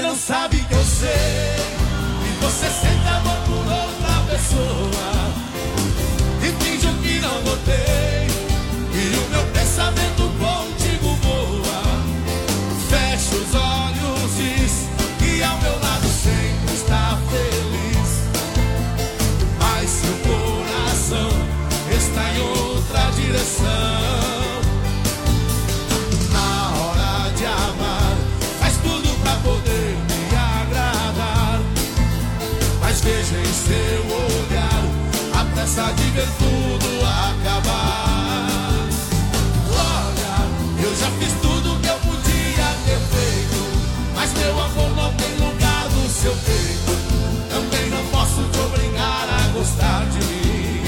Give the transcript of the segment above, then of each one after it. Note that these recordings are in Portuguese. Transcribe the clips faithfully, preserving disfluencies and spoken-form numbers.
não sabe que eu sei. E você sente amor por outra pessoa e finge que não notei. E o meu pensamento contigo voa. Fecha os olhos, diz que ao meu lado sempre está feliz. Mas seu coração está em outra direção. Na hora de amar, faz tudo pra poder me agradar. Mas veja em seu olhar a pressa de ver tudo acabar. Olha, eu já fiz tudo que eu podia ter feito, mas meu amor não tem lugar no seu peito. Também não posso te obrigar a gostar de mim.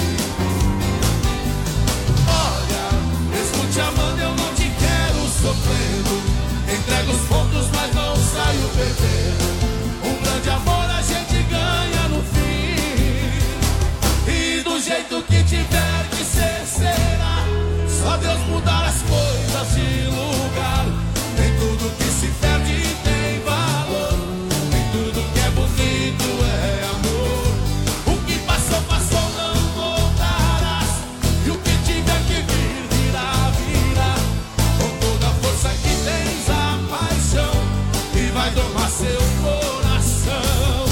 Olha, mesmo te amando eu não te quero sofrendo. Entrego os pontos, mas não saio perdendo. Um grande amor a gente ganha no fim. E do jeito que tiver que ser, será. Só Deus mudar as coisas de lugar. Nem tudo que se perde tem valor. Nem tudo que é bonito é amor. O que passou, passou, não voltarás. E o que tiver que vir, virá, virá. Com toda a força que tens, a paixão, e vai domar seu coração.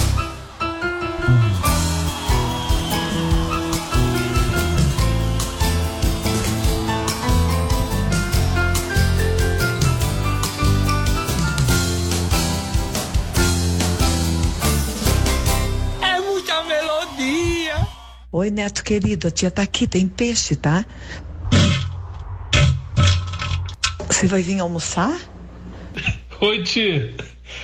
É muita melodia. Oi, Neto querido, a tia tá aqui, tem peixe, tá? Você vai vir almoçar? Oi, tia.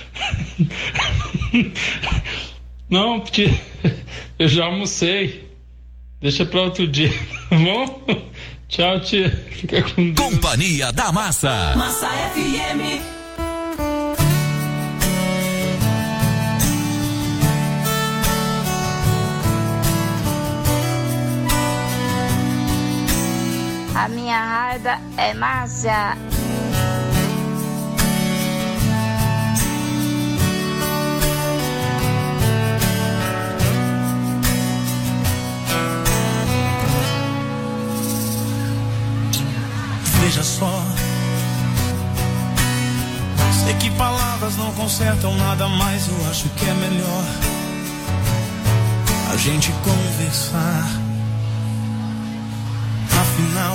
Não, tia, eu já almocei. Deixa pra outro dia, tá bom? Tchau, tia. Fica com Deus. Companhia da Massa. Massa F M. A minha raiva é Márcia. Veja só, sei que palavras não consertam nada, mas eu acho que é melhor a gente conversar. Afinal,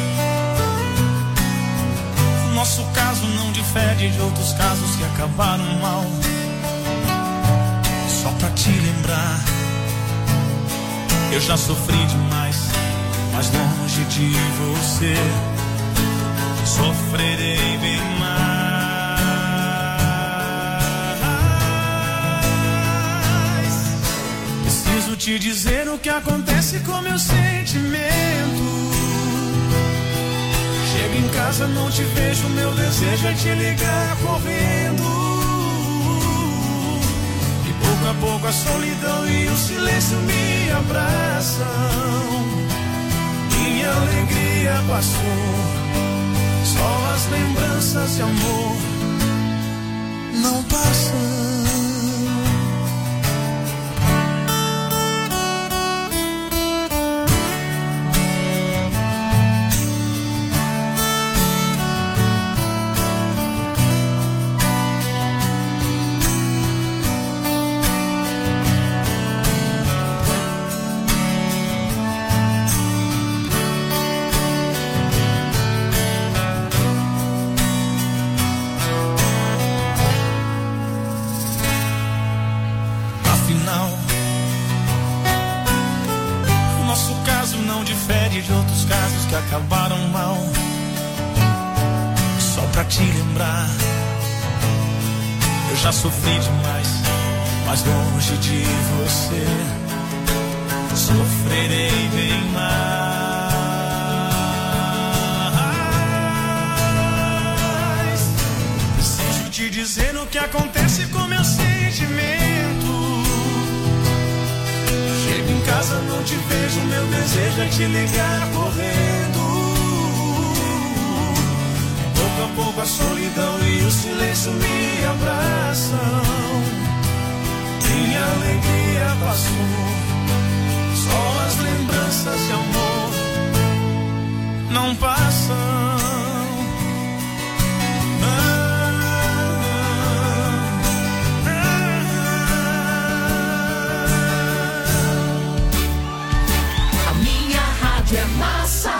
nosso caso não difere de outros casos que acabaram mal. Só pra te lembrar, eu já sofri demais, mas longe de você sofrerei bem mais. Preciso te dizer o que acontece com meu sentimento. Chego em casa, não te vejo, meu desejo é te ligar correndo. E pouco a pouco a solidão e o silêncio me abraçam. Minha alegria passou, só as lembranças de amor não passam. De outros casos que acabaram mal. Só pra te lembrar, eu já sofri demais, mas longe de você sofrerei bem mais. Preciso te dizer o que acontece com meu sentimento. Chego em casa, não te vejo, meu desejo é te ligar correndo. Pouco a pouco a solidão e o silêncio me abraçam. alegria passou, só as lembranças de amor não passam. A minha rádio é massa.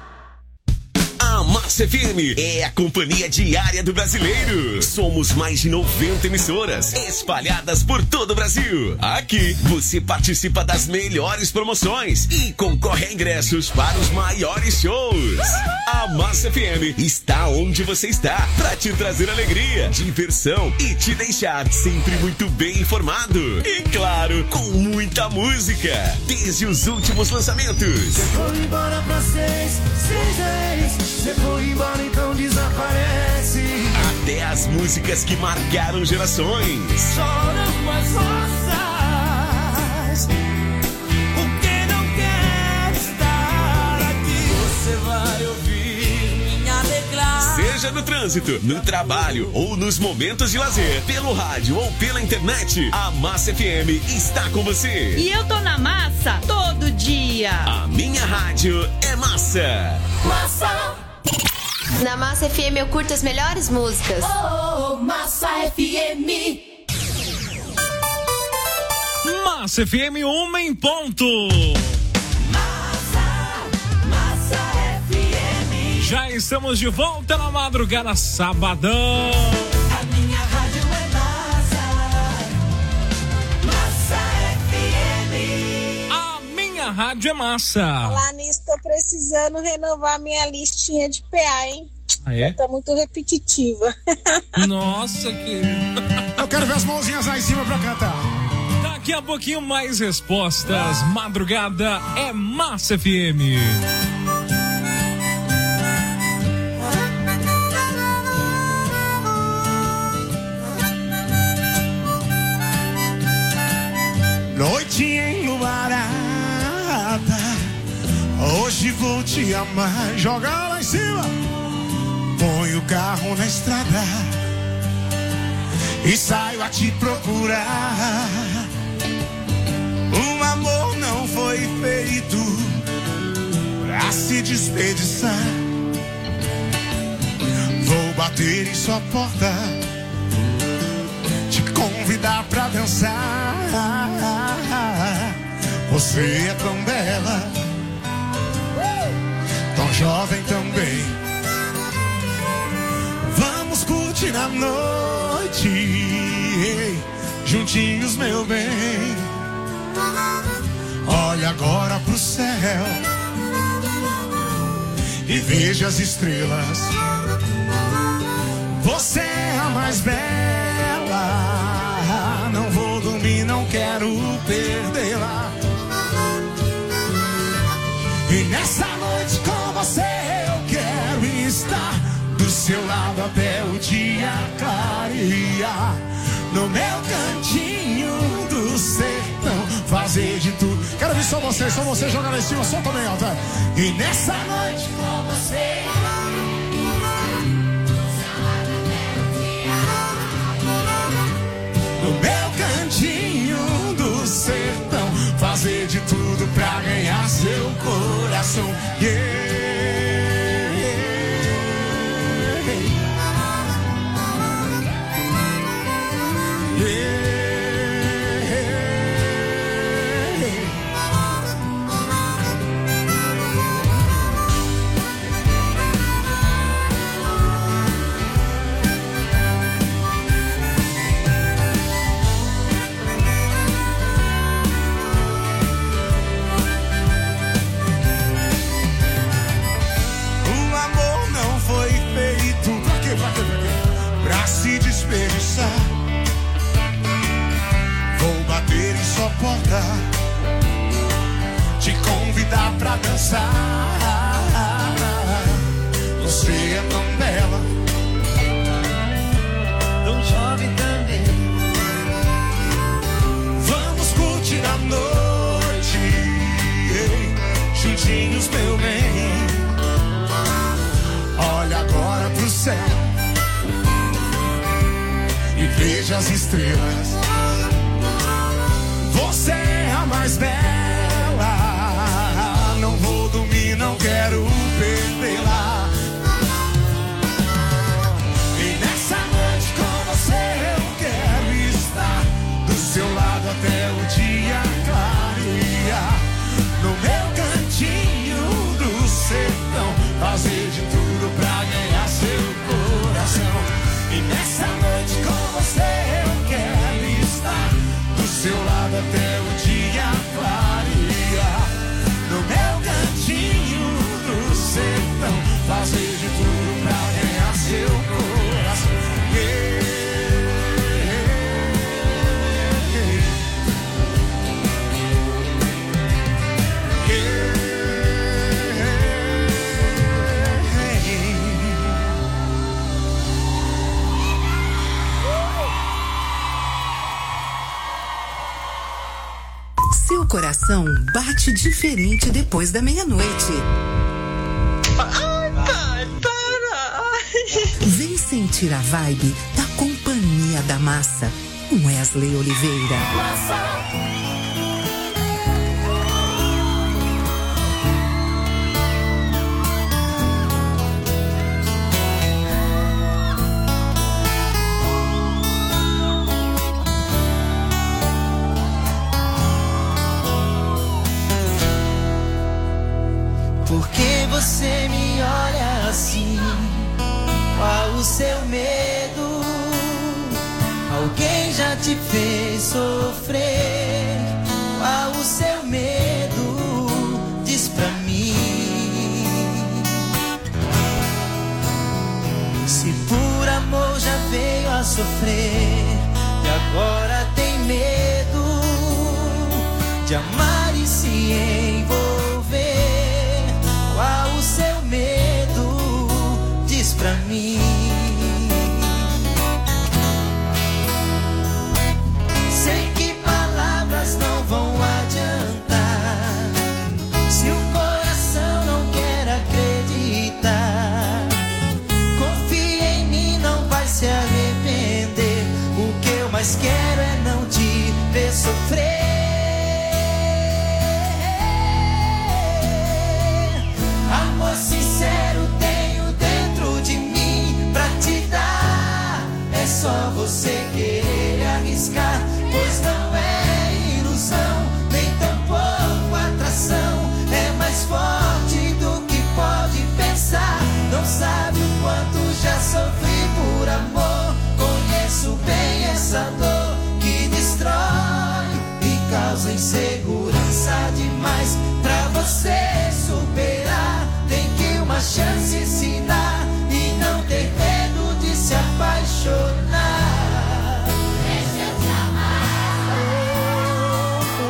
A Massa F M é a companhia diária do brasileiro. Somos mais de noventa emissoras espalhadas por todo o Brasil. Aqui você participa das melhores promoções e concorre a ingressos para os maiores shows. A Massa F M está onde você está para te trazer alegria, diversão e te deixar sempre muito bem informado. E claro, com muita música, desde os últimos lançamentos. Você foi embora pra seis, seis, seis. Você foi embora, então desaparece. Até as músicas que marcaram gerações. Choram as rosas, porque não quer estar aqui. Você vai ouvir minha declaração. Seja no trânsito, no trabalho ou nos momentos de lazer, pelo rádio ou pela internet, a Massa F M está com você. E eu tô na massa todo dia. A minha rádio é massa. Massa. Na Massa F M eu curto as melhores músicas. Oh, Massa F M. Massa F M, uma em ponto. Massa, Massa F M. Já estamos de volta na madrugada sabadão. A minha rádio é massa. Massa F M. A minha rádio é massa. Lá nisso, tô precisando renovar minha listinha de P A, hein? Ah, é? Tá muito repetitiva. Nossa, que... Eu quero ver as mãozinhas lá em cima pra cantar. Daqui a pouquinho mais respostas. Madrugada é Massa F M. Noite enluarada, hoje vou te amar. Joga lá em cima. Põe o carro na estrada e saio a te procurar. O amor não foi feito pra se desperdiçar. Vou bater em sua porta, te convidar pra dançar. Você é tão bela, tão jovem também. Vamos curtir a noite, juntinhos, meu bem. Olha agora pro céu e veja as estrelas. Você é a mais bela, não vou dormir, não quero perdê-la. E nessa noite com você eu quero estar do seu lado até o dia clarear. No meu cantinho do sertão, fazer de tudo. Quero ver só você, só você jogar lá em cima, solta bem alto. E nessa noite com você, no meu cantinho do sertão, fazer de tudo pra ganhar seu coração. Yeah. Pra se desperdiçar, vou bater em sua porta, te convidar pra dançar. Você é tão bela, tão jovem também. Vamos curtir a noite, juntinhos, meu bem. Olha agora pro céu e veja as estrelas. mais bela. Não vou dormir, não quero perdê-la. E nessa noite com você eu quero estar do seu lado até o dia clarear. No meu cantinho do sertão, fazer de tudo pra ganhar seu coração. E nessa noite com você eu quero estar do seu lado até o dia clarear. No meu cantinho do sertão, fazer de tudo pra ganhar seu coração. Yeah. Seu coração bate diferente depois da meia-noite. Ai, pai, para! Vem sentir a vibe da Companhia da Massa, com Wesley Oliveira. Por que você me olha assim? Qual o seu medo? Alguém já te fez sofrer? Qual o seu medo? Diz pra mim. Se por amor já veio a sofrer e agora tem medo de amar e se envolver, qual o seu medo? Diz pra mim. Sei que palavras não vão adiantar se o coração não quer acreditar. Confia em mim, não vai se arrepender. O que eu mais quero é não te ver sofrer. Amor sincero tenho dentro de mim pra te dar. É só você querer arriscar, pois não é ilusão, nem tampouco atração. É mais forte do que pode pensar. Não sabe o quanto já sofri por amor. Conheço bem essa dor que destrói e causa insegurança demais. Pra você superar, tem que uma chance se dar e não ter medo de se apaixonar. Deixa eu te amar. Oh,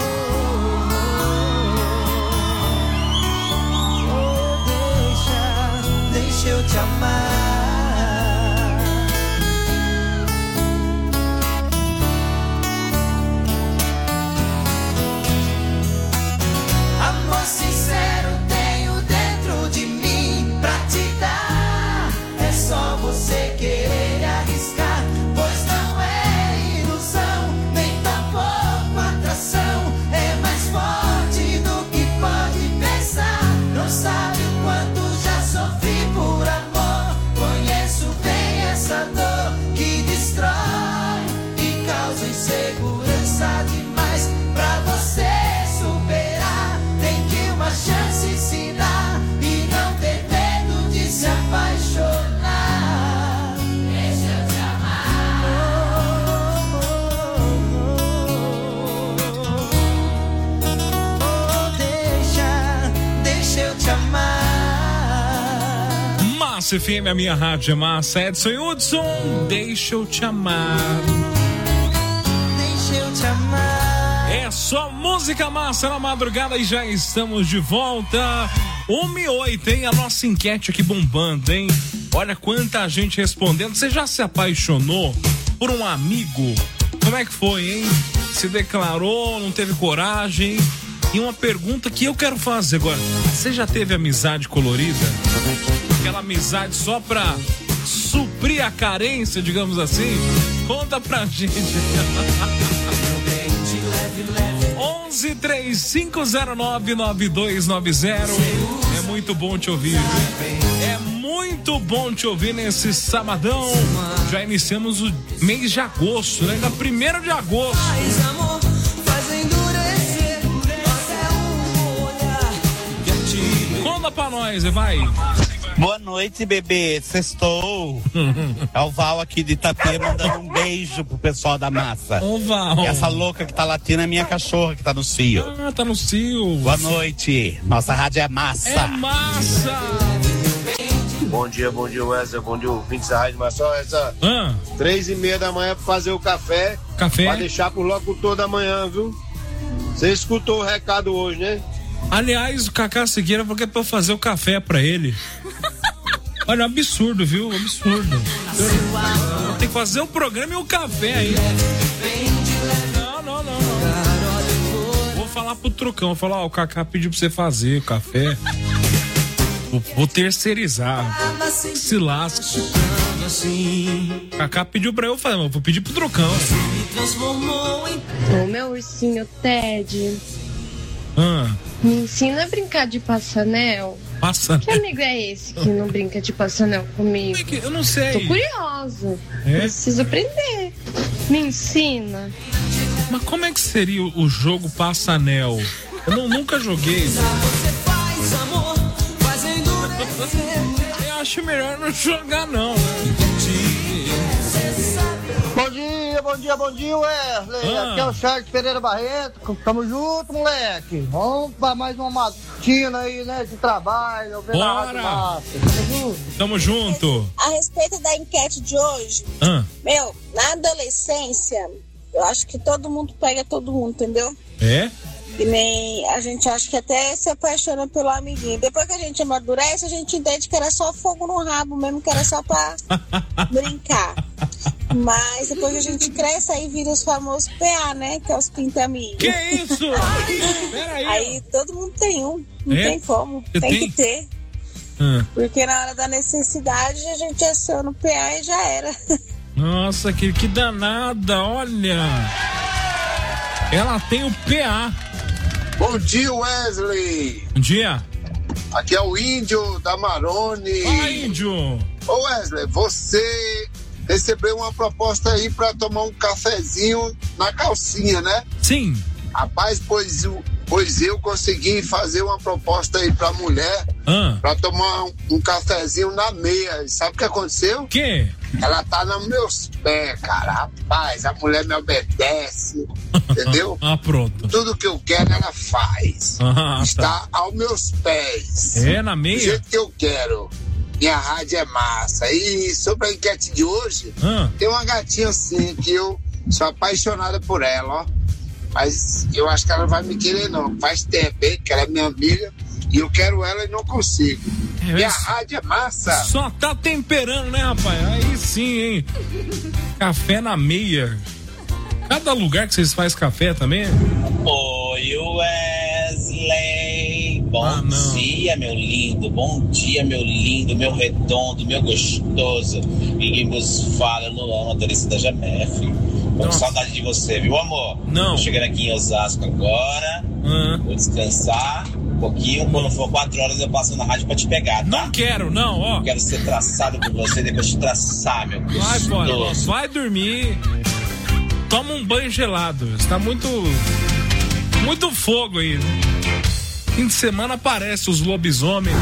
oh, oh, oh. Deixa, deixa eu te amar. Amor sincero tenho dentro de mim pra te dar. É só você querer arriscar, pois não é ilusão, nem tampouco atração. É mais forte do que pode pensar. Não sabe o quanto já sofri por amor. Conheço bem essa dor que destrói e causa insegurança demais. Pra você superar, tem que uma chance se dar e não ter medo de se apaixonar. Deixa eu te amar. Oh, oh, deixa, deixa eu te amar. Massa F M, a minha rádio é massa. Edson e Hudson, deixa eu te amar. Deixa eu te amar. É só música massa na madrugada e já estamos de volta. uma e oito, hein? A nossa enquete aqui bombando, hein? Olha quanta gente respondendo. Você já se apaixonou por um amigo? Como é que foi, hein? Se declarou, não teve coragem? E uma pergunta que eu quero fazer agora: você já teve amizade colorida? Aquela amizade só pra suprir a carência, digamos assim? Conta pra gente. onze três cinco zero nove nove dois nove zero. É muito bom te ouvir. É muito bom te ouvir nesse sabadão. Já iniciamos o mês de agosto, né? Ainda primeiro de agosto. Conta pra nós, vai. Boa noite, bebê. Sextou. É o Val aqui de Itatê mandando um beijo pro pessoal da massa. Ô, Val. E essa louca que tá latindo é minha cachorra que tá no cio. Ah, tá no cio. Boa noite. Nossa rádio é massa. É massa. Bom dia, bom dia, Wesley. Bom dia, ouvintes da Rádio Massa. Essa ah. três e meia da manhã pra fazer o café. Café? Pra deixar pro locutor da manhã, viu? Você escutou o recado hoje, né? Aliás, o Cacá Segueira falou que é pra eu fazer o café pra ele. Olha, absurdo, viu? Absurdo. Eu tenho que fazer o programa e o café aí. Não, não, não, não. Vou falar pro Trucão, vou falar, ó, o Cacá pediu pra você fazer o café. Vou, vou terceirizar. Se lasca. O Cacá pediu pra eu fazer, mas eu vou pedir pro Trucão. Ô, meu ursinho Ted. Ah. Me ensina a brincar de passanel. Passanel? Que amigo é esse que não brinca de passanel comigo? É que eu não sei. Tô curiosa. É? Preciso aprender. Me ensina. Mas como é que seria o jogo passanel? Eu não, nunca joguei. Eu acho melhor não jogar, não. Bom dia, bom dia, bom dia, Wesley. Ah. Aqui é o Charles Pereira Barreto. Tamo junto, moleque. Vamos pra mais uma matina aí, né? De trabalho. Bora! Tamo junto. Tamo junto. A respeito da enquete de hoje, ah. meu, na adolescência, eu acho que todo mundo pega todo mundo, entendeu? É? E nem a gente acha que até se apaixona pelo amiguinho. Depois que a gente amadurece, a gente entende que era só fogo no rabo mesmo, que era só pra brincar. Mas depois que a gente cresce, aí vira os famosos P A, né? Que é os pintamigos. Que isso? Peraí. Aí todo mundo tem um, não é? tem como. Eu tem tenho? que ter. Ah. Porque na hora da necessidade, a gente aciona o P A e já era. Nossa, que, que danada, olha. Ela tem o P A. Bom dia, Wesley. Bom dia. Aqui é o Índio da Maroni. Fala, Índio. Ô, Wesley, você recebeu uma proposta aí pra tomar um cafezinho na calcinha, né? Sim. Rapaz, pois eu, pois eu consegui fazer uma proposta aí pra mulher ah. pra tomar um, um cafezinho na meia. Sabe o que aconteceu? O quê? Ela tá nos meus pés, cara. Rapaz, a mulher me obedece, entendeu? Ah, pronto. Tudo que eu quero, ela faz. Ah, Está tá. aos meus pés. É, na meia? Do jeito que eu quero. Minha rádio é massa. E sobre a enquete de hoje, ah. tem uma gatinha assim que eu sou apaixonado por ela, ó. Mas eu acho que ela não vai me querer, não. Faz tempo, hein, que ela é minha amiga e eu quero ela e não consigo. É, minha isso. rádio é massa. Só tá temperando, né, rapaz? Aí sim, hein? Café na meia. Cada lugar que vocês fazem café também? Oi, Wesley. Bom ah, dia, meu lindo. Bom dia, meu lindo, meu redondo, meu gostoso. Ninguém vos fala, Luan, motorista da Jamef. Tô com saudade de você, viu, amor? Não. Tô chegando aqui em Osasco agora. Uhum. Vou descansar um pouquinho. Quando for quatro horas eu passo na rádio pra te pegar, tá? Não quero, não, ó. Eu quero ser traçado por você, depois te traçar, meu gostoso. Vai fora, vai dormir. Toma um banho gelado. Está muito... Muito fogo aí, né? Fim de semana aparece os lobisomens.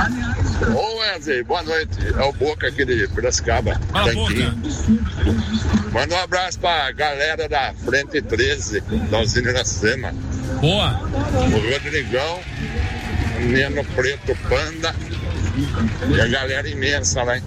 Ô Wesley, boa noite. É o Boca aqui de Piracicaba. Fala, Boca. Manda um abraço pra galera da Frente treze, da usina Iracema. Boa. O Rodrigão, o Neno Preto Panda e a galera imensa lá, hein?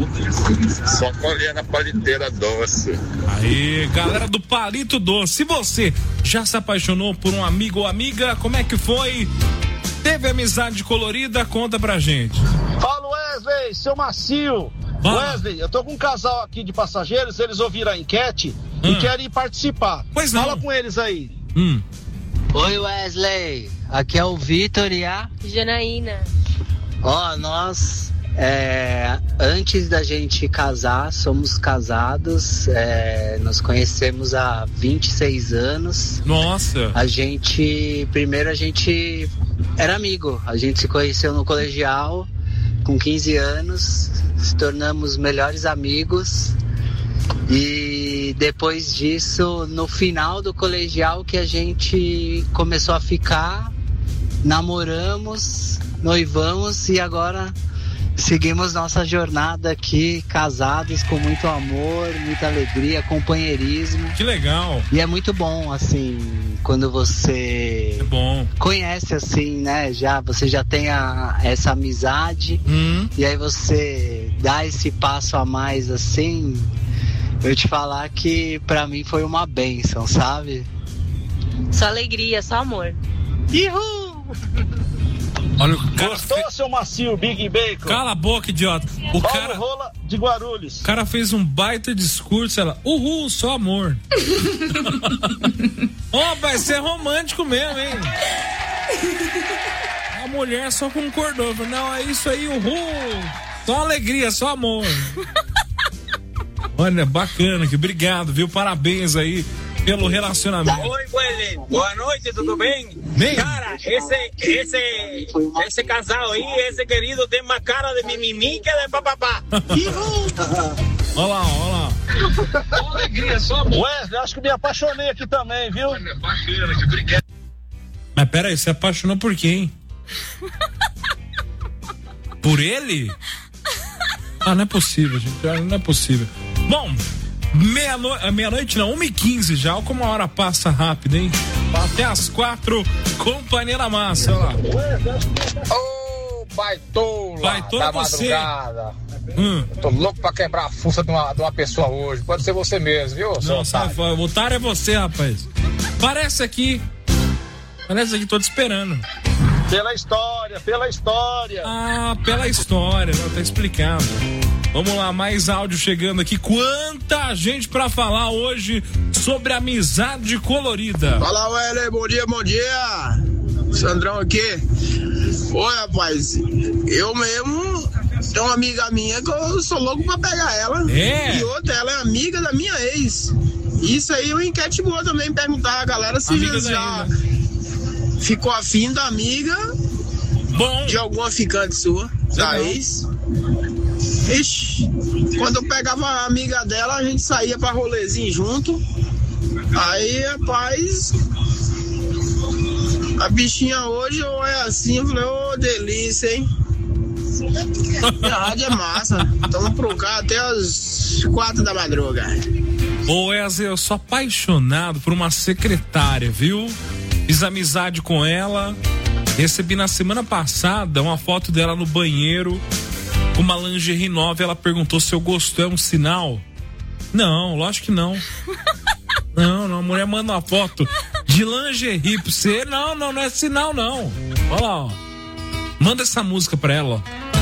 Só colhendo a paliteira doce. Aí, galera do Palito Doce. Se você já se apaixonou por um amigo ou amiga, como é que foi? Teve amizade colorida? Conta pra gente. Fala, Wesley, seu macio. Fala. Wesley, eu tô com um casal aqui de passageiros, eles ouviram a enquete hum. e querem participar. Pois não. Fala com eles aí. Hum. Oi, Wesley. Aqui é o Vitor e a Janaína. Ó, nós É, antes da gente casar, somos casados, é, nos conhecemos há vinte e seis anos. Nossa! A gente, primeiro a gente era amigo, a gente se conheceu no colegial com quinze anos, se tornamos melhores amigos e depois disso, no final do colegial que a gente começou a ficar, namoramos, noivamos e agora seguimos nossa jornada aqui, casados, com muito amor, muita alegria, companheirismo. Que legal! E é muito bom, assim, quando você é bom. conhece, assim, né? Já, você já tem a, essa amizade hum. e aí você dá esse passo a mais, assim. Eu te falar que pra mim foi uma bênção, sabe? Só alegria, só amor. Uhul! Olha, o cara Gostou, fe... seu macio, Big Bacon? Cala a boca, idiota. O Paulo cara... Rola de Guarulhos. O cara fez um baita discurso, ela, uhul, só amor. Ó, oh, vai ser romântico mesmo, hein? A mulher só concordou, falou, não, é isso aí, uhul. Só alegria, só amor. Olha, bacana, que obrigado, viu? Parabéns aí pelo relacionamento. Oi, Wellen. Boa noite, tudo bem? Bem? Cara, esse, esse, esse casal aí, esse querido tem uma cara de mimimi que é de papapá. Olha lá, olha lá. Alegria, só amor. Wesley, acho que me apaixonei aqui também, viu? Olha, bacana, que obrigado. Mas pera aí, você apaixonou por quem? Por ele? Ah, não é possível, gente. Não é possível. Bom, meia-noite, meia-noite não, uma e quinze já. Olha como a hora passa rápido, hein? Até as quatro, Companhia da Massa, olha lá. Ô, oh, baitola, baitola da você. madrugada. Hum. Tô louco pra quebrar a fuça de uma, de uma pessoa hoje. Pode ser você mesmo, viu? Não, sai fora. O otário é você, rapaz. Parece aqui. Parece aqui, tô te esperando. Pela história, pela história. Ah, pela história, não, tá explicado. Vamos lá, mais áudio chegando aqui. Quanta gente pra falar hoje sobre amizade colorida. Fala, Weller, bom dia, bom dia. Sandrão aqui. Oi, rapaz, eu mesmo tenho uma amiga minha que eu sou louco pra pegar ela. É. E outra, ela é amiga da minha ex. Isso aí é uma enquete boa também, perguntar a galera se amiga já, já ainda. ficou afim da amiga. Bom. De alguma ficante sua, da ex. Ixi, quando eu pegava a amiga dela, a gente saía pra rolezinho junto. Aí, rapaz, a bichinha hoje ou é assim, eu falei, ô, oh, delícia, hein? A rádio é massa. Tamo pro cá até as quatro da madrugada. Ô, Wesley, eu sou apaixonado por uma secretária, viu? Fiz amizade com ela. Recebi na semana passada uma foto dela no banheiro com uma lingerie nova. Ela perguntou se eu gostou, é um sinal? Não, lógico que não. Não, não, a mulher manda uma foto de lingerie pra você. Não, não, não é sinal, não. Olha lá, ó. Manda essa música pra ela, ó.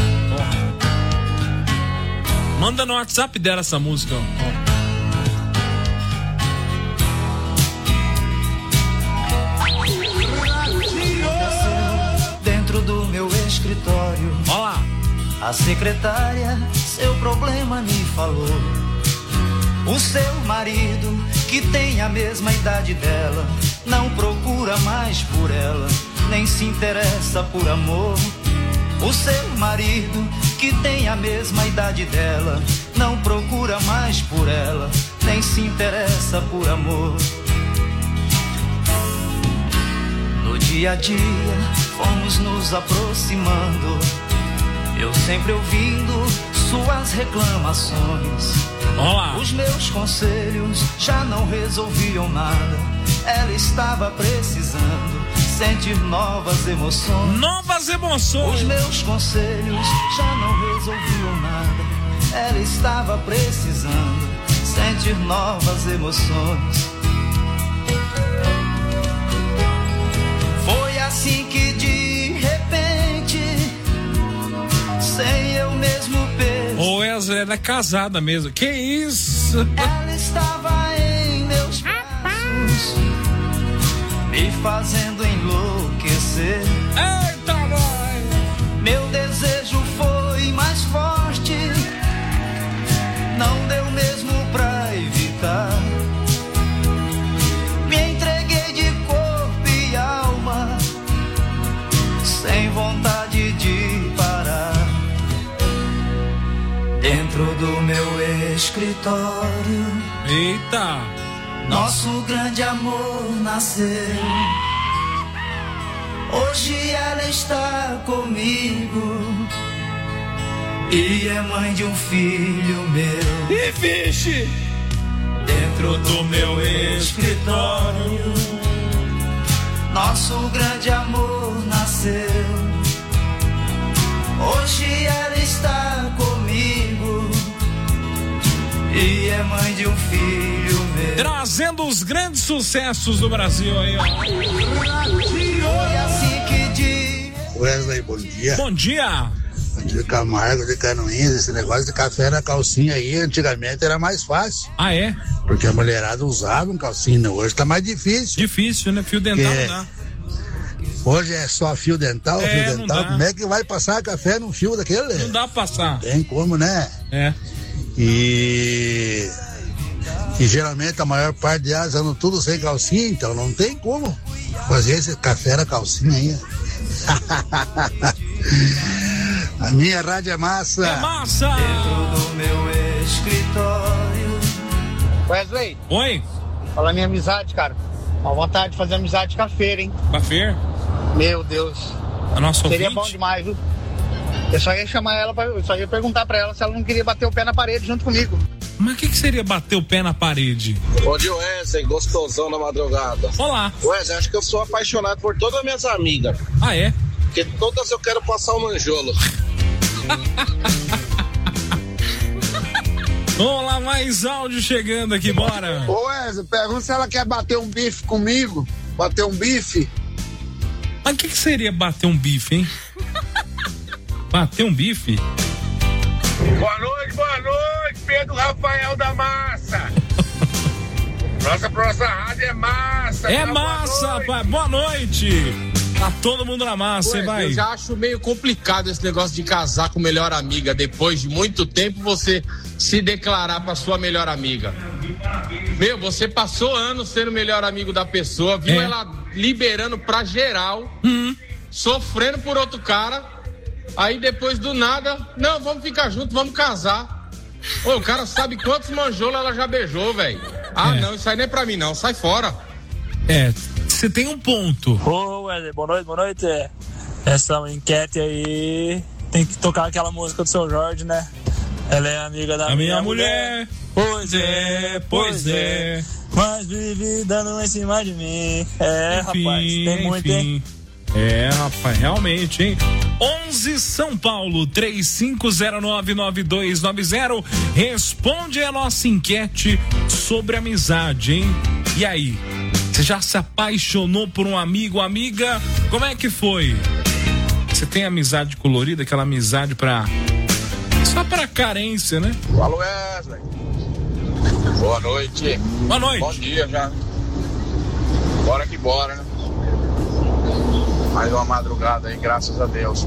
Manda no WhatsApp dela essa música, ó. Dentro do meu escritório, olha lá. A secretária, seu problema me falou. O seu marido, que tem a mesma idade dela, não procura mais por ela, nem se interessa por amor. O seu marido, que tem a mesma idade dela, não procura mais por ela, nem se interessa por amor. No dia a dia, fomos nos aproximando, eu sempre ouvindo suas reclamações. Olá. Os meus conselhos já não resolviam nada. Ela estava precisando sentir novas emoções. Novas emoções. Os meus conselhos já não resolviam nada. Ela estava precisando sentir novas emoções. Foi assim que de repente, sem eu mesmo perceber. Ô, Wesley, ela é casada mesmo. Que isso? Ela estava em meus braços, me fazendo enlouquecer. Eita, nós! Meu desejo foi mais escritório. Eita! Nosso grande amor nasceu. Hoje ela está comigo e é mãe de um filho meu. E vixe! Dentro do meu escritório, nosso grande amor nasceu. Hoje ela está comigo e é mãe de um filho meu. Trazendo os grandes sucessos do Brasil aí, ó. Foi assim que diz. Wesley, bom dia. Bom dia. De Camargo, de Canoinhas, esse negócio de café na calcinha aí, antigamente era mais fácil. Ah, é? Porque a mulherada usava um calcinha, hoje tá mais difícil. Difícil, né? Fio dental não dá. Hoje é só fio dental, é, fio dental. Como é que vai passar café num fio daquele? Não dá pra passar. Tem como, né? É. E... E geralmente a maior parte de elas andam tudo sem calcinha, então não tem como fazer esse café na calcinha aí. A minha rádio é massa. É massa! Dentro do meu escritório. Wesley. Oi. Fala minha amizade, cara. Uma vontade de fazer amizade com a feira, hein? Com a feira? Meu Deus. A nossa Seria ouvinte? bom demais, viu? Eu só ia chamar ela, pra, eu só ia perguntar pra ela se ela não queria bater o pé na parede junto comigo. Mas o que, que seria bater o pé na parede? Bom dia, Wesley, gostosão na madrugada. Olá. Wesley, acho que eu sou apaixonado por todas as minhas amigas. Ah, é? Porque todas eu quero passar o manjolo. Vamos lá, mais áudio chegando aqui, bora. Ô Wesley, pergunta se ela quer bater um bife comigo. Bater um bife. Mas o que, que seria bater um bife, hein? Bater um bife? Boa noite, boa noite, Pedro Rafael da Massa. Nossa próxima rádio é massa. É tá? massa, Boa rapaz. Boa noite. Tá todo mundo na massa, hein, vai? Eu já acho meio complicado esse negócio de casar com melhor amiga. Depois de muito tempo você se declarar pra sua melhor amiga. Meu, você passou anos sendo melhor amigo da pessoa, viu É. ela liberando pra geral, Hum. sofrendo por outro cara. Aí depois do nada, não, vamos ficar juntos, vamos casar. Ô, o cara sabe quantos manjolos ela já beijou, velho. Ah, É. não, isso aí não é pra mim não, sai fora. É, você tem um ponto. Ô, Wesley, boa noite, boa noite. Essa enquete aí tem que tocar aquela música do seu Jorge, né? Ela é amiga da A minha, minha mulher. Pois é, pois é. Mas vive dando em cima de mim. É, Enfim, rapaz, tem muito, enfim. hein? É, rapaz, realmente, hein? onze São Paulo, três cinco zero nove nove dois nove zero. Responde a nossa enquete sobre amizade, hein? E aí? Você já se apaixonou por um amigo ou amiga? Como é que foi? Você tem amizade colorida, aquela amizade pra... só pra carência, né? Fala, Wesley. Boa noite. Boa noite. Bom dia já. Bora que bora, né? Mais uma madrugada aí, graças a Deus.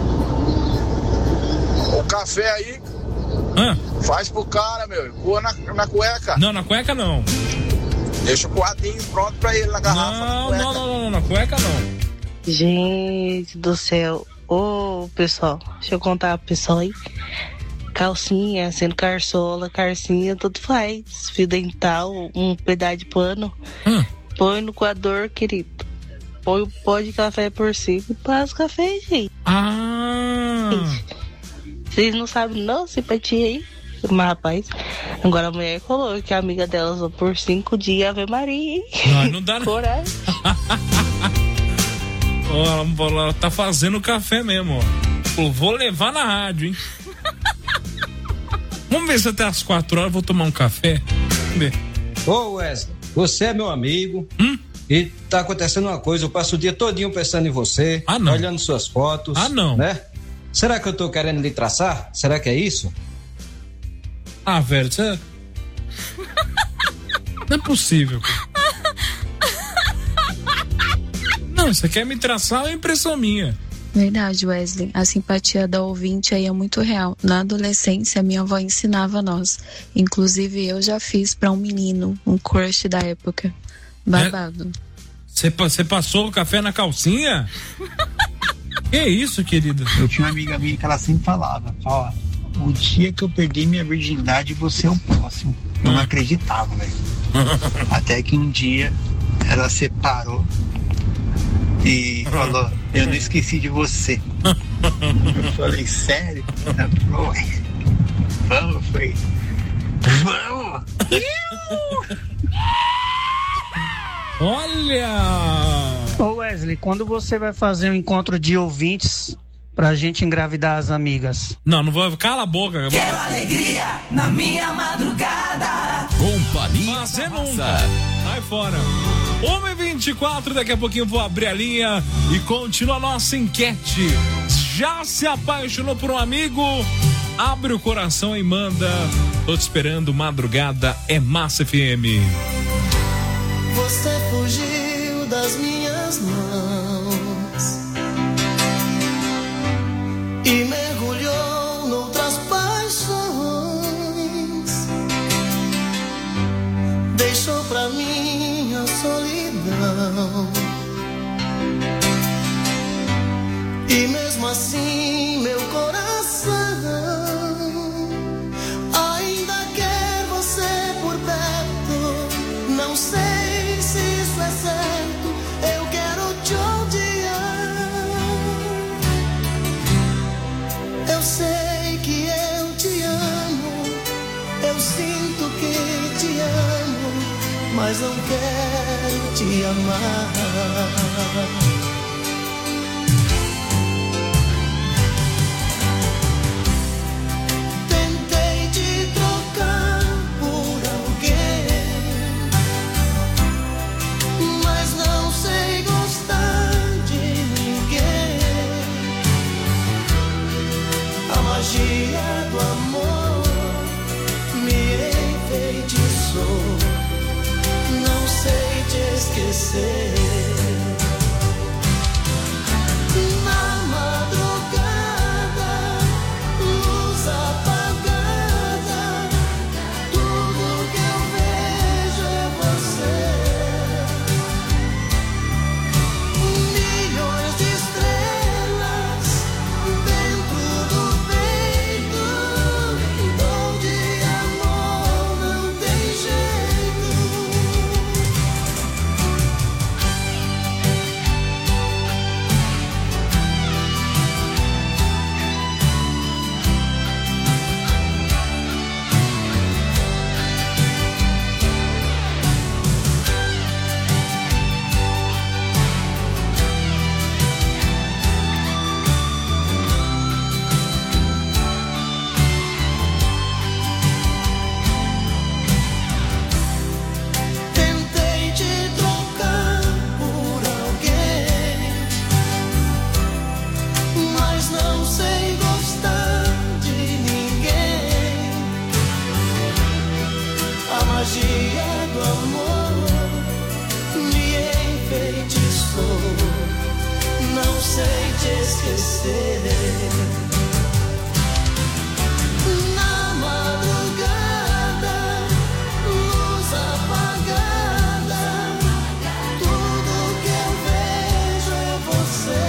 O café aí, Hã? faz pro cara, meu. Pôr na, na cueca. Não, na cueca não. Deixa o quadrinho pronto pra ele na garrafa. Não, não, não, não, na cueca não. Gente do céu. Ô, pessoal, deixa eu contar pro pessoal aí. Calcinha, sendo carçola, carcinha, tudo faz. Fio dental, um pedaço de pano. Hum. Põe no coador, querido. Põe o pó de café por cima e passa o café, gente. Ah! Vocês não sabem não, simpatia aí? Mas, rapaz, agora a mulher falou que a amiga dela usou por cinco dias Ave Maria, hein? Não, não dá não. Coragem. Ó, ela, ela tá fazendo café mesmo, ó. Falou, vou levar na rádio, hein? Vamos ver se até as quatro horas eu vou tomar um café. Vamos ver. Ô Wesley, você é meu amigo. Hum? E tá acontecendo uma coisa, eu passo o dia todinho pensando em você, ah, não. olhando suas fotos. Ah, não. Né? Será que eu tô querendo lhe traçar? Será que é isso? Ah, velho, você... não é possível. Não, você quer me traçar, é impressão minha. Verdade, Wesley. A simpatia da ouvinte aí é muito real. Na adolescência, minha avó ensinava nós. Inclusive, eu já fiz pra um menino, um crush da época. Babado. Você é? passou o café na calcinha? Que isso, querida? Eu tinha uma amiga minha que ela sempre falava, ó, o dia que eu perdi minha virgindade, você é o próximo. Eu não acreditava, velho. Até que um dia ela separou e falou, eu não esqueci de você. Eu falei, sério? Ela falou, ué, vamos, eu falei, vamos! Olha! Ô Wesley, quando você vai fazer um encontro de ouvintes pra gente engravidar as amigas? Não, não vou. Cala a boca. Quero alegria na minha madrugada. Companhia. Fazer nunca. Sai fora. uma e vinte e quatro, daqui a pouquinho vou abrir a linha e continua a nossa enquete. Já se apaixonou por um amigo? Abre o coração e manda. Tô te esperando, madrugada é Massa F M. Você fugiu das minhas mãos e mergulhou noutras paixões. Deixou pra mim a solidão. E mesmo assim meu coração ainda quer você por perto. Não sei se isso é certo, eu quero te odiar. Eu sei que eu te amo, eu sinto que te amo, mas não quero te amar. A magia do amor me enfeitiçou. Não sei te esquecer. Na madrugada, luz apagada, tudo que eu vejo é você. Milhões de estrelas dentro do peito, dor de amor não tem jeito. Tentei te trocar por alguém, mas não sei gostar de ninguém. A magia do amor me enfeitiçou. Não sei te esquecer. Na madrugada, luz apagada, tudo que eu vejo é você.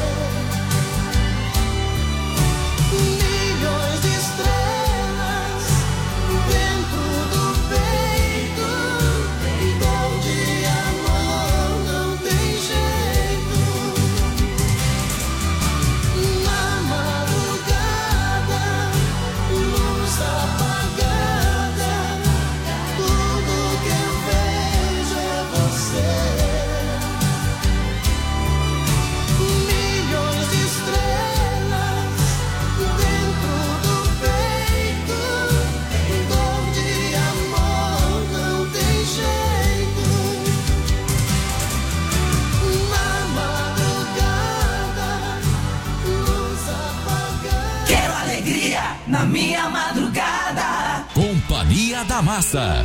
Milhões de estrelas dentro do peito, dor de amor não tem jeito. Na madrugada, luz apagada, tudo que eu vejo é você. Milhões de estrelas dentro do peito, dor de amor não tem jeito. Na madrugada, luz apagada. Quero alegria na minha madrugada. Companhia da Massa.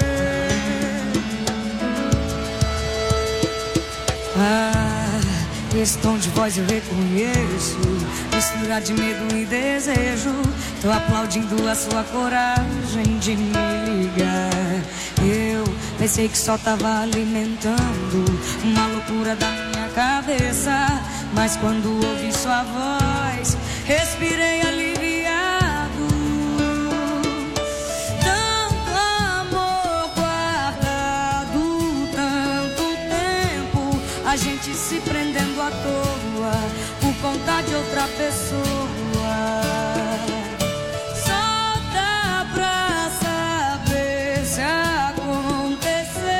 Ah, esse tom de voz eu reconheço, mistura de medo e desejo. Tô aplaudindo a sua coragem de me ligar. Eu pensei que só tava alimentando uma loucura da minha cabeça, mas quando ouvi sua voz, respirei aliviado. Tanto amor guardado, tanto tempo, a gente se prendendo à toa por conta de outra pessoa. Só dá pra saber se acontecer.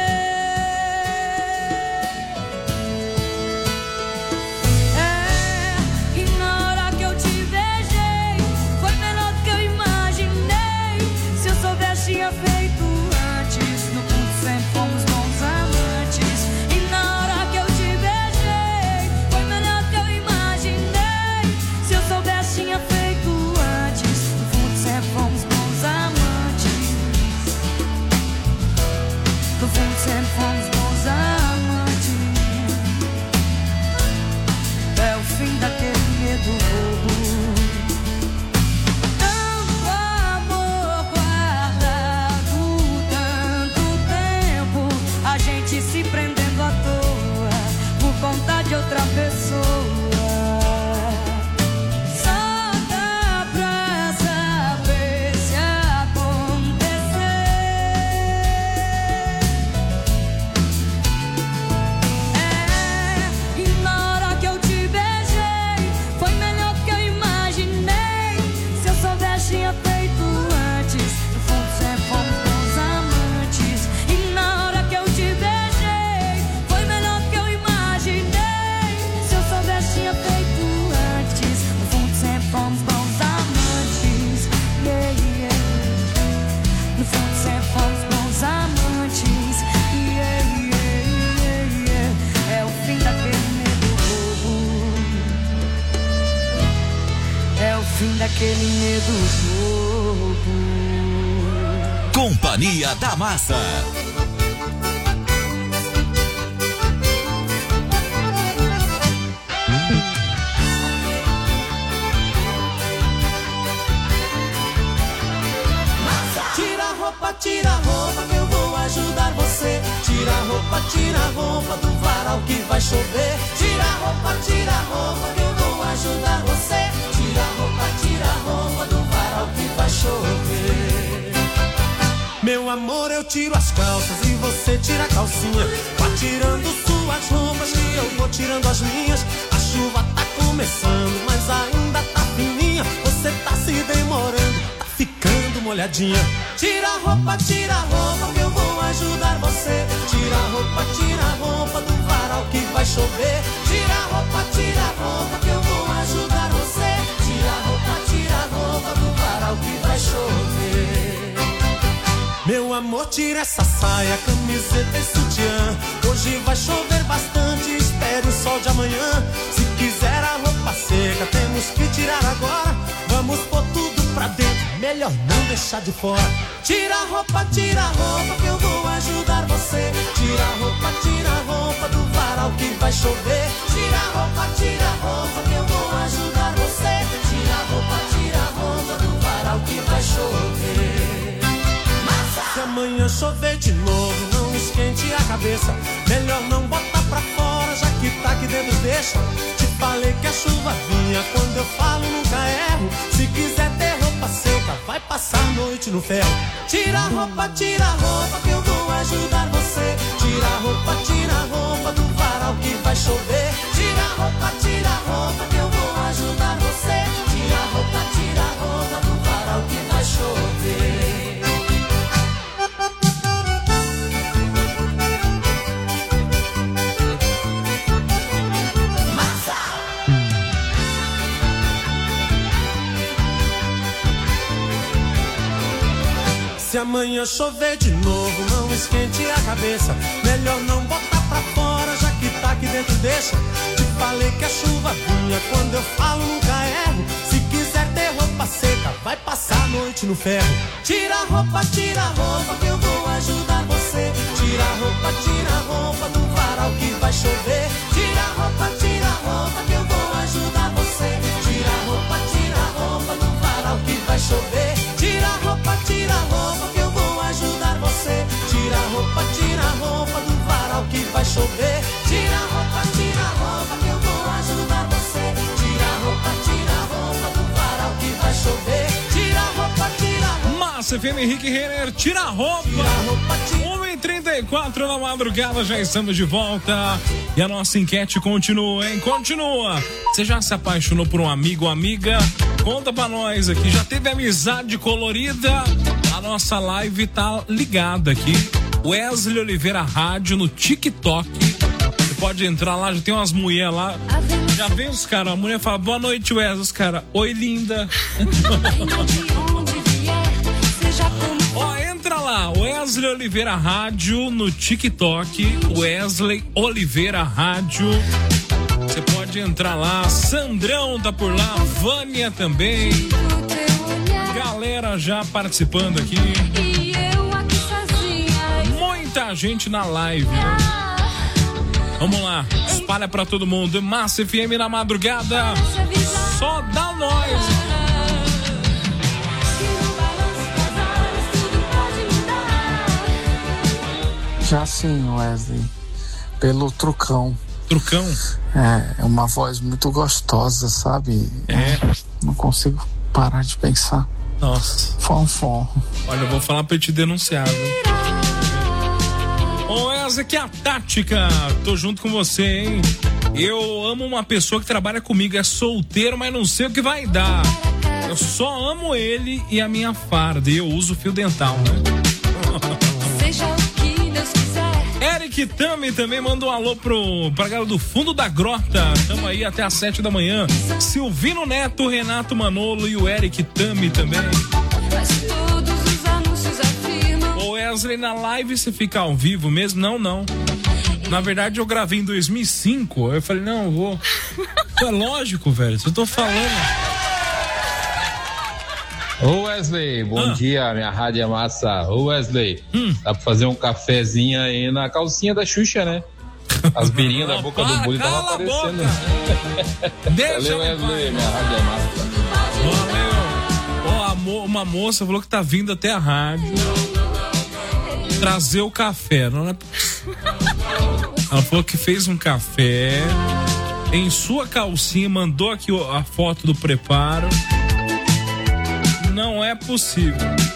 É, e na hora que eu te beijei, foi melhor do que eu imaginei. Se eu soubesse, tinha feito antes. No fundo sempre fomos bons amantes. E na hora que eu te beijei, foi melhor do que eu imaginei. Se eu soubesse, tinha feito antes. No fundo sempre fomos bons amantes. No fundo sempre fomos bons amantes. É o fim daquele medo bobo. Tanto amor guardado, tanto tempo, a gente se prendendo à toa por conta de outra pessoa. Só dá pra saber se acontecer. É, e na hora que eu te beijei, foi melhor do que eu imaginei. Se eu soubesse, tinha feito antes. No fundo sempre fomos bons amantes. E na hora que eu te beijei, foi melhor do que eu imaginei. Se eu soubesse, tinha feito antes. No fundo sempre fomos bons amantes. Yeah, yeah. No fundo sempre fomos bons amantes. Yeah, yeah, yeah, yeah. É o fim daquele medo bobo. É o fim daquele medo bobo. Companhia da Massa. Tira a roupa, tira a roupa que eu vou ajudar você. Tira a roupa, tira a roupa do varal que vai chover. Tira a roupa, tira a roupa que eu vou ajudar você. Tira a roupa, tira a roupa do varal que vai chover. Meu amor, eu tiro as calças e você tira a calcinha. Vá tirando suas roupas que eu vou tirando as minhas. A chuva tá começando, mas ainda tá fininha. Você tá se demorando, tá ficando molhadinha. Tira a roupa, tira a roupa que eu vou ajudar você. Tira a roupa, tira a roupa do varal que vai chover. Tira a roupa, tira a roupa que eu vou ajudar você. Tira a roupa, tira a roupa do varal que vai chover. Meu amor, tira essa saia, camiseta e sutiã. Hoje vai chover bastante, espere o sol de amanhã. Se quiser a roupa seca, temos que tirar agora. Vamos pôr tudo pra dentro, melhor não deixar de fora. Tira a roupa, tira a roupa que eu vou ajudar você. Tira a roupa, tira a roupa do varal que vai chover. Tira a roupa, tira a roupa que eu vou ajudar você. Tira a roupa, tira a roupa do varal que vai chover. Se amanhã chover de novo, não esquente a cabeça. Melhor não botar pra fora, já que tá aqui dentro deixa. Te falei que a chuva vinha, quando eu falo nunca erro. Se quiser ter roupa seca, vai passar a noite no ferro. Tira a roupa, tira a roupa que eu vou ajudar você. Tira a roupa, tira a roupa do varal que vai chover. Tira a roupa, tira a roupa que eu vou ajudar você. Tira a roupa, tira a roupa do varal que vai chover. Se amanhã chover de novo, não esquente a cabeça. Melhor não botar pra fora, já que tá aqui dentro deixa. Te falei que a chuva vinha, quando eu falo nunca erro. Se quiser ter roupa seca, vai passar a noite no ferro. Tira a roupa, tira a roupa que eu vou ajudar você. Tira a roupa, tira a roupa do varal que vai chover. Tira a roupa, tira a roupa chover. Tira a roupa, tira a roupa que eu vou ajudar você. Tira a roupa, tira a roupa do varal que vai chover. Tira a roupa, tira a roupa. Massa F M, Henrique Renner, tira a roupa. uma e trinta e quatro na madrugada, já estamos de volta. E a nossa enquete continua, hein? Continua. Você já se apaixonou por um amigo ou amiga? Conta pra nós aqui. Já teve amizade colorida? A nossa live tá ligada aqui. Wesley Oliveira Rádio no TikTok. Você pode entrar lá, já tem umas mulheres lá. Já vem os caras, a mulher fala, boa noite, Wesley. Os caras, oi, linda. Ó, entra lá, Wesley Oliveira Rádio no TikTok. Wesley Oliveira Rádio. Você pode entrar lá. Sandrão tá por lá, Vânia também. Galera já participando aqui. Muita gente na live. Vamos lá, espalha pra todo mundo. Massa F M na madrugada. Só dá nós. Já sim, Wesley. Pelo Trucão. Trucão? É, é uma voz muito gostosa, sabe? É. Não consigo parar de pensar. Nossa. Fom, fom. Olha, eu vou falar pra te denunciar, viu? Ô, essa aqui é a tática. Tô junto com você, hein? Eu amo uma pessoa que trabalha comigo, é solteiro, mas não sei o que vai dar. Eu só amo ele e a minha farda. E eu uso fio dental, né? Seja o que Deus quiser. Eric Tami também manda um alô pro, pra galera do fundo da grota. Tamo aí até às sete da manhã. Silvino Neto, Renato Manolo e o Eric Tami também. Mas todos os anúncios afirmam. Ô Wesley, na live você fica ao vivo mesmo? Não, não. Na verdade eu gravei em dois mil e cinco. Eu falei, não, eu vou. É lógico, velho. Se eu tô falando. Ô Wesley, bom ah. dia, minha rádio é massa. Ô Wesley, hum. dá pra fazer um cafezinho aí na calcinha da Xuxa, né? As beirinhas da boca do bullying estavam aparecendo. Deixa Valeu, Wesley, minha rádio é massa. Valeu. Ó, a mo- uma moça falou que tá vindo até a rádio trazer o café. Não é... Ela falou que fez um café em sua calcinha, mandou aqui a foto do preparo. Não é possível.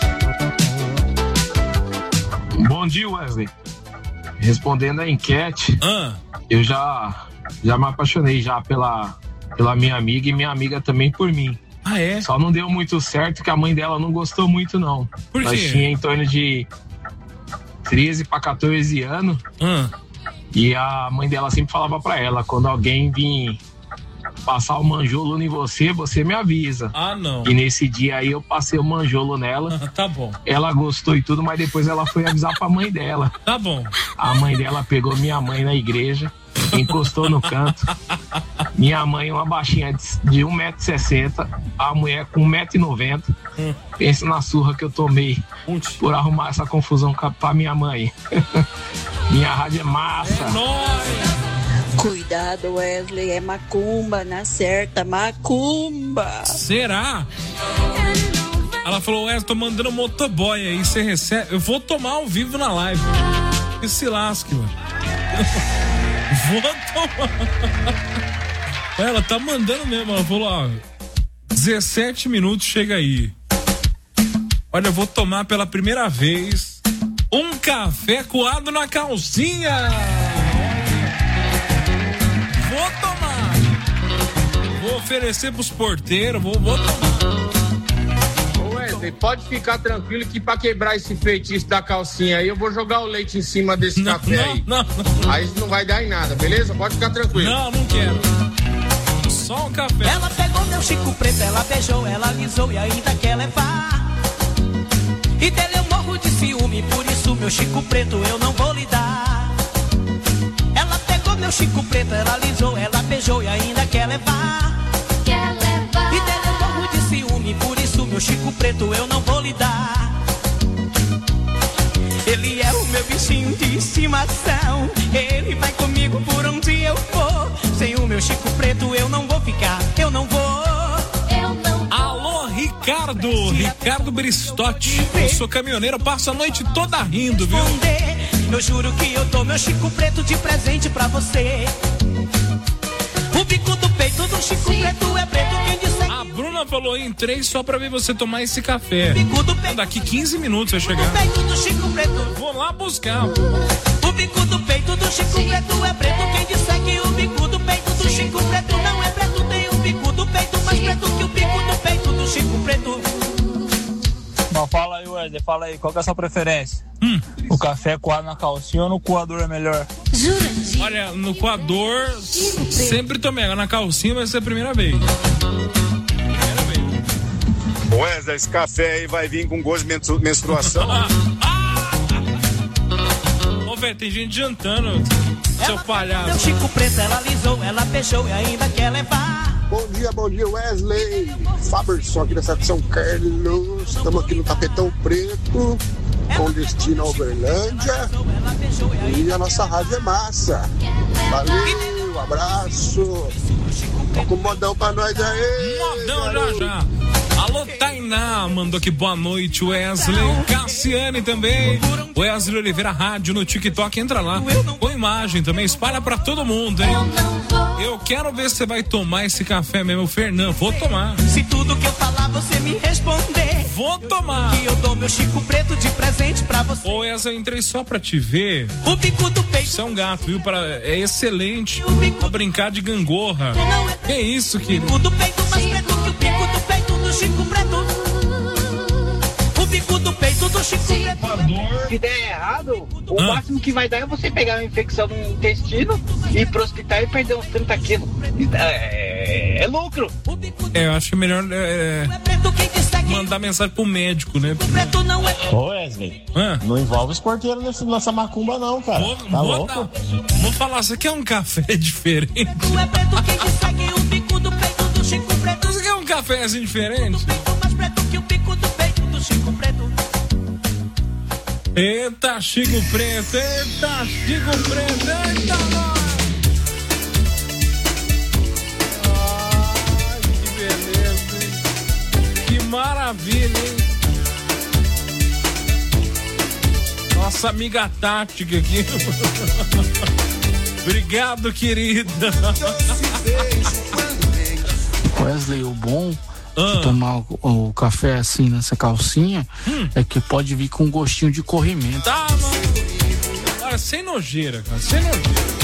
Bom dia, Wesley. Respondendo a enquete, ah. eu já, já me apaixonei já pela, pela minha amiga e minha amiga também por mim. Ah, é? Só não deu muito certo que a mãe dela não gostou muito, não. Por quê? Nós tinha em torno de treze para quatorze anos. Ah. E a mãe dela sempre falava pra ela, quando alguém vir passar o manjolo em você, você me avisa. Ah, não. E nesse dia aí eu passei o manjolo nela. Ah, tá bom. Ela gostou e tudo, mas depois ela foi avisar pra mãe dela. Tá bom. A mãe dela pegou minha mãe na igreja, encostou no canto. Minha mãe, uma baixinha de um metro e sessenta, a mulher com um metro e noventa. Hum. Pensa na surra que eu tomei Uts. por arrumar essa confusão pra minha mãe. Minha rádio é massa. É nóis. Cuidado, Wesley, é macumba, na certa, macumba. Será? Ela falou, Wesley, tô mandando um motoboy aí, você recebe? Eu vou tomar ao vivo na live. Que se lasque, mano. Vou tomar. Ela tá mandando mesmo, ela falou, ó, dezessete minutos, chega aí. Olha, eu vou tomar pela primeira vez um café coado na calcinha. Vou tomar. Vou oferecer pros porteiros. Vou, vou tomar. Ô Wesley, pode ficar tranquilo que pra quebrar esse feitiço da calcinha aí, eu vou jogar o leite em cima desse não, café não, aí. Não, não. Aí isso não vai dar em nada, beleza? Pode ficar tranquilo. Não, não quero. Só um café. Ela pegou meu Chico Preto, ela beijou, ela alisou e ainda quer levar. E dele eu morro de ciúme, por isso meu Chico Preto eu não vou lhe dar. Ela pegou meu Chico Preto, ela alisou, ela beijou e ainda quer levar. Quer levar. E dele eu morro de ciúme, por isso meu Chico Preto eu não vou lhe dar. Ele é o meu bichinho de estimação, ele vai comigo por onde eu for. Sem o meu Chico Preto eu não vou ficar, eu não vou. Eu não. Alô, Ricardo, Ricardo Bristotti. Eu sou caminhoneiro, passo a noite toda rindo, viu? Eu juro que eu dou meu Chico Preto de presente pra você. O bico do peito do Chico Preto é preto, quem disser. A Bruna falou: entrei só pra ver você tomar esse café. Daqui quinze minutos vai chegar. Do Chico Preto. Vou lá buscar. O bico do peito do Chico Preto é preto, quem disser que o bico do peito do Chico Preto não é preto, tem o bico do peito mais preto que o bico do peito do Chico Preto. Mas fala aí, Wesley, fala aí, qual que é a sua preferência? Hum. O café coado na calcinha ou no coador é melhor? Olha, no coador sempre tomei, na calcinha vai ser a primeira vez. Wesley, esse café aí vai vir com gosto de menstru- menstruação. Ô, velho, tem gente jantando, seu palhaço. Meu Chico Preto, ela alisou, ela beijou e ainda quer levar. Bom dia, bom dia, Wesley. Faberson aqui da São Carlos. Estamos aqui no Tapetão Preto, com destino a Uberlândia. E a nossa rádio é massa. Valeu, abraço. Tô com um modão pra nós aí. Modão já já. Alô, Tainá, mandou aqui boa noite, Wesley. Cassiane também. Wesley Oliveira Rádio no TikTok, entra lá. Com imagem também, espalha pra todo mundo, hein? Eu quero ver se você vai tomar esse café mesmo, Fernando. Vou tomar. Se tudo que eu falar você me responder, vou tomar. Que eu dou meu Chico Preto de presente pra você. Ô, Wesley, eu entrei só pra te ver. O bico do peito. Você é um gato, viu? Pra... É excelente pra brincar de gangorra. Que isso, querido? O bico do peito mais preto que o bico do peito do Chico Preto. O bico do peito do Chico Preto. Se der errado, o ah. máximo que vai dar é você pegar uma infecção no intestino e ir pro hospital e perder uns trinta quilos. É, é lucro. É, eu acho que é melhor é, mandar mensagem pro médico, né? Ô, Wesley, ah. não envolve os porteiros nessa, nessa macumba não, cara. Vou, tá vou, louco? dar, vou falar, você quer um café diferente? É preto quem segue o bico do peito do Chico Preto. Você quer um cafézinho diferente? Mais preto que o bico do peito do Chico Preto. Eita, Chico Preto, eita, Chico Preto, eita, nós! Ai, que beleza, hein? Que maravilha, hein? Nossa amiga tática aqui. Obrigado, querida. Wesley, o bom Ah. de tomar o, o café assim nessa calcinha Hum. é que pode vir com gostinho de corrimento. Tá, mano. Olha, sem nojeira, cara, sem nojeira.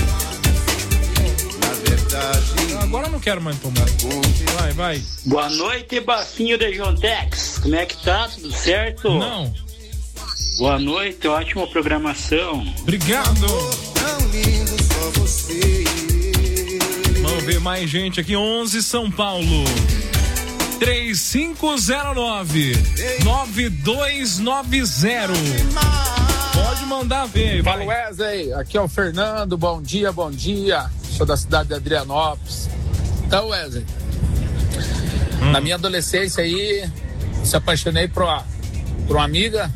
Agora eu não quero mais tomar. Vai, vai. Boa noite, Bacinho de Jontex. Como é que tá? Tudo certo? Não. Boa noite, ótima programação. Obrigado. Vamos ver mais gente aqui. onze São Paulo. três cinco zero nove nove dois nove zero. Pode mandar ver. Fala, Wesley, aqui é o Fernando, bom dia, bom dia. Sou da cidade de Adrianópolis. Então, Wesley, hum. na minha adolescência aí, se apaixonei por uma, por uma amiga.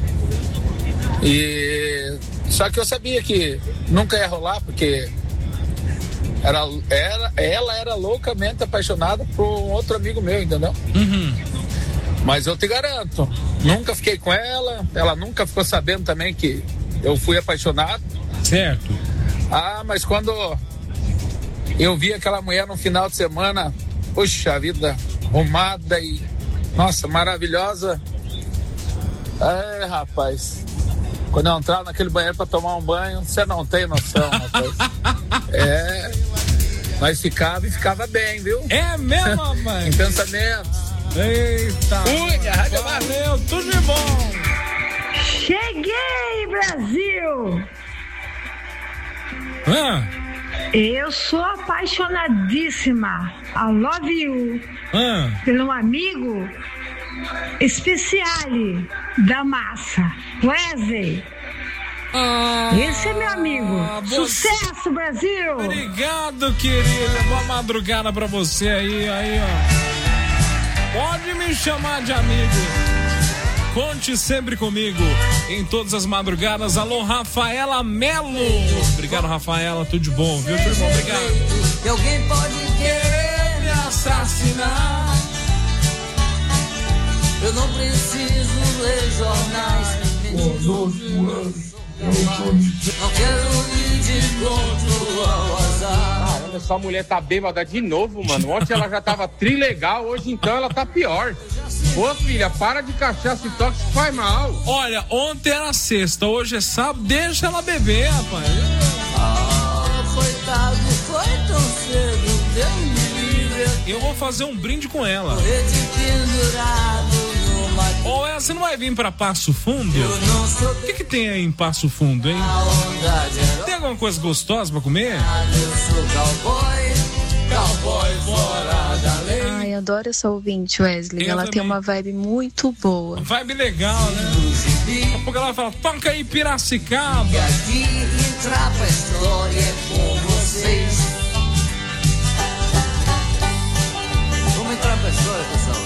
E só que eu sabia que nunca ia rolar, porque Era, era, ela era loucamente apaixonada por um outro amigo meu, entendeu? Uhum. Mas eu te garanto, nunca fiquei com ela, ela nunca ficou sabendo também que eu fui apaixonado. Certo. Ah, mas quando eu vi aquela mulher no final de semana, puxa vida, arrumada e, nossa, maravilhosa. É, rapaz, quando eu entrava naquele banheiro pra tomar um banho, você não tem noção, rapaz. É, nós ficava e ficava bem, viu? É mesmo, mãe? Em pensamentos. Eita. Fui, a Rádio Valeu, tudo de bom. Cheguei, Brasil! Ah. Eu sou apaixonadíssima, I love you, ah. pelo amigo especiale da massa, Wesley. Ah, esse é meu amigo. Você... Sucesso, Brasil! Obrigado, querida. Boa madrugada pra você aí, aí, ó. Pode me chamar de amigo. Conte sempre comigo em todas as madrugadas. Alô, Rafaela Melo. Obrigado, Rafaela. Tudo de bom, viu? Tudo bom, obrigado. Que alguém pode querer me assassinar. Eu não preciso ler jornais. Boa noite, Wesley. Não quero ir de encontro ao azar. Caramba, essa mulher tá bêbada de novo, mano. Ontem ela já tava trilegal, hoje então ela tá pior. Ô filha, para de cachaça e tóxico, faz mal. Olha, ontem era sexta, hoje é sábado, deixa ela beber, rapaz. Ah, coitado, foi tão cedo, Deus me livre. Eu vou fazer um brinde com ela. Morrer de pendurado numa... Ô, ela, você não vai vir pra Passo Fundo? O que que tem aí em Passo Fundo, hein? Tem alguma coisa gostosa pra comer? Eu sou cowboy, cowboy fora da lei. Ai, adoro essa ouvinte, Wesley. Eu ela também. tem uma vibe muito boa. Vibe legal, né? Daqui a pouco ela fala, toca aí Piracicaba. E aqui entrar pra história é com vocês. Vamos entrar pra história, pessoal.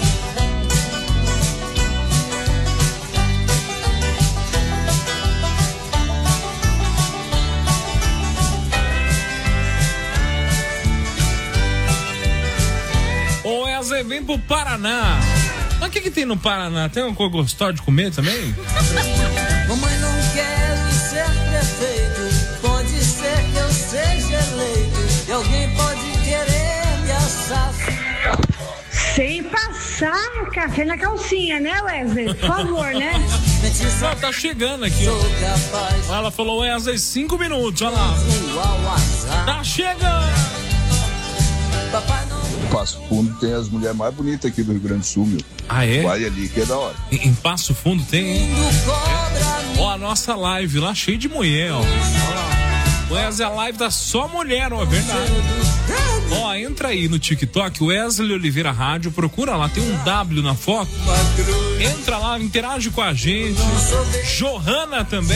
Ô, Wesley, vem pro Paraná. Mas o que que tem no Paraná? Tem uma coisa gostosa de comer também? Mamãe não quer ser prefeito. Pode ser que eu seja eleito. E alguém pode querer me assassinar. Sem passar café na calcinha, né, Wesley? Por favor, né? Não, tá chegando aqui, ó. Ela falou, Wesley, cinco minutos, olha lá. Tá chegando. Papai não. Passo Fundo tem as mulheres mais bonitas aqui do Rio Grande do Sul, meu. Ah, é? Vai ali, que é da hora. Em, em Passo Fundo tem, hein? Ó, a nossa live lá, cheia de mulher, ó. Wesley, a live tá só mulher, ó, é verdade. Ó, entra aí no TikTok, Wesley Oliveira Rádio, procura lá, tem um W na foto. Entra lá, interage com a gente. Johanna também.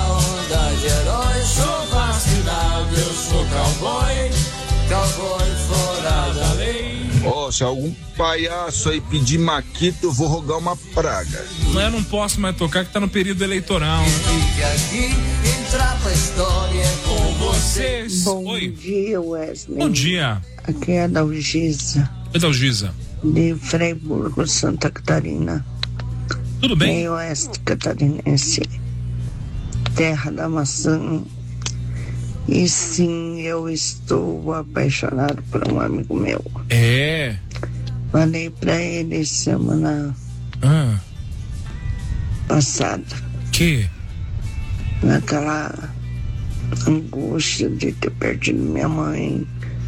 Sou vacinado, eu sou cowboy, cowboy fora da lei. Ó, oh, se algum palhaço aí pedir maquita, eu vou rogar uma praga. Mas eu não posso mais tocar que tá no período eleitoral. Fique aqui, entrar pra história com vocês. Bom Oi. dia, Wesley. Bom dia. Aqui é a Dalgisa, Oi, Dalgisa. de Freiburgo, Santa Catarina. Tudo bem? Meio oeste catarinense, terra da maçã. E sim, eu estou apaixonado por um amigo meu. É. Falei pra ele semana Ah. passada. Que? Naquela angústia de ter perdido minha mãe.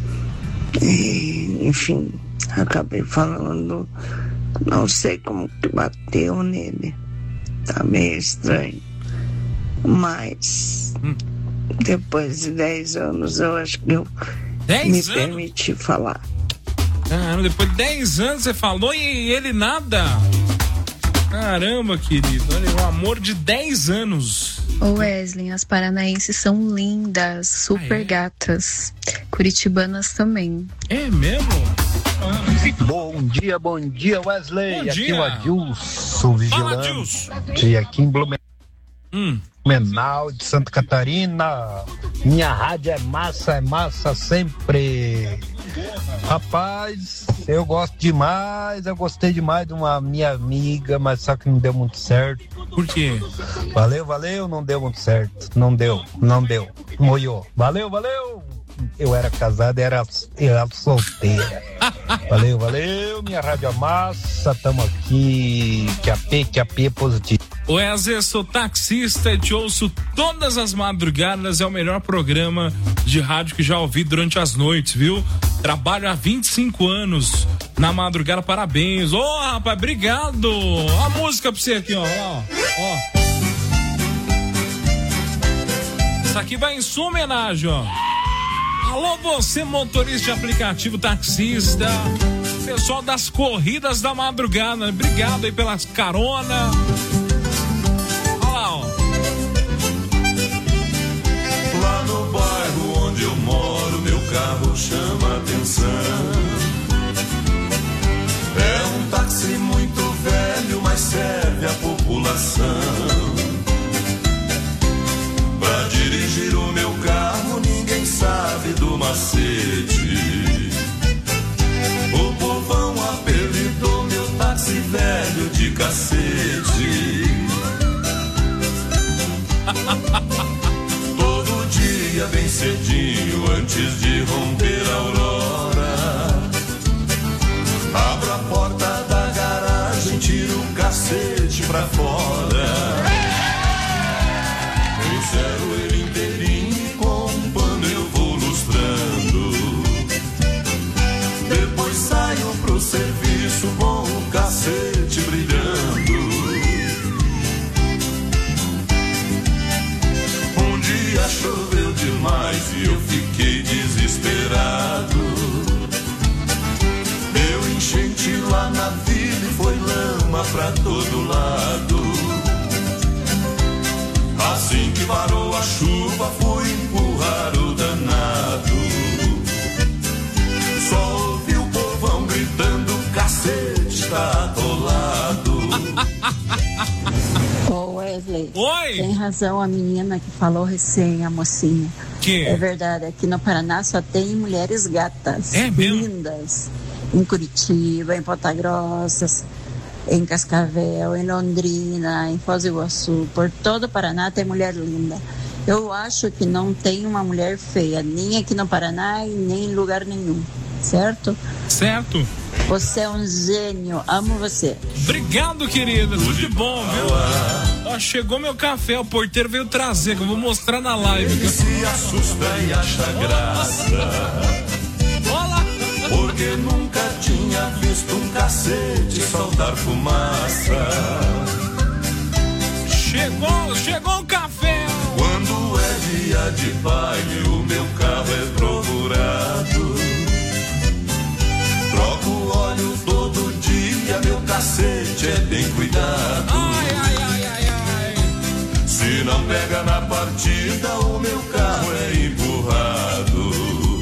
E, enfim, acabei falando. Não sei como que bateu nele. Tá meio estranho. Mas... Hum. Depois de dez anos, eu acho que eu dez me anos? permiti falar. Caramba, depois de dez anos você falou e ele nada. Caramba, querido. Olha, um amor de dez anos. Ô Wesley, as paranaenses são lindas, super Ah, é? gatas. Curitibanas também. É mesmo? Bom dia, bom dia, Wesley. Bom Aqui dia. é o Adilson Fala, Vigilante. Adilson. E aqui em Blumenau. Hum. Blumenau de Santa Catarina. Minha rádio é massa, é massa sempre. Rapaz, eu gosto demais, eu gostei demais de uma minha amiga, mas só que não deu muito certo. Por quê? Valeu, valeu, não deu muito certo. Não deu, não deu. Moiou. Valeu, valeu. Eu era casado, era, era solteira. Valeu, valeu, minha rádio é massa, tamo aqui. Que a P, que a P é positivo. Wesley, sou taxista e te ouço todas as madrugadas, é o melhor programa de rádio que já ouvi durante as noites, viu? Trabalho há vinte e cinco anos na madrugada, parabéns. Ô, oh, rapaz, obrigado. A música pra você aqui, ó, ó, ó. Isso aqui vai em sua homenagem, ó. Alô, você motorista de aplicativo, taxista, pessoal das corridas da madrugada, obrigado aí pelas caronas. Lá no bairro onde eu moro, meu carro chama atenção. É um táxi muito velho, mas serve à população. Pra dirigir o meu carro, ninguém sabe do macete. O povão apelidou meu táxi velho de cacete. antes de romper a aurora. Abro a porta da garagem, tiro o cacete pra fora. Encero ele inteirinho e com um pano eu vou lustrando. Depois saio pro serviço com o cacete brilhando. Um dia choveu demais e eu fiquei desesperado. Deu enchente lá na vila e foi lama pra todo lado. Assim que parou a chuva, fui empurrar o danado. Só ouvi o povão gritando, cacete tá atolado. Ô Wesley, Oi. Tem razão a menina que falou recém, a mocinha. Que? É verdade, aqui no Paraná só tem mulheres gatas, é lindas. Em Curitiba, em Ponta Grossa, em Cascavel, em Londrina, em Foz do Iguaçu, por todo o Paraná tem mulher linda. Eu acho que não tem uma mulher feia, nem aqui no Paraná e nem em lugar nenhum, certo? Certo. Você é um gênio, amo você. Obrigado, querida, tudo de bom, viu? Ó, chegou meu café, o porteiro veio trazer, que eu vou mostrar na live. Ele se assusta e acha graça. Olá! Porque nunca tinha visto um cacete soltar fumaça. Chegou, chegou o café. Quando é dia de baile, o meu carro é procurado. Troco o óleo todo dia, meu cacete é bem cuidado. Ai, ai, ai, ai, ai. Se não pega na partida, o meu carro é empurrado.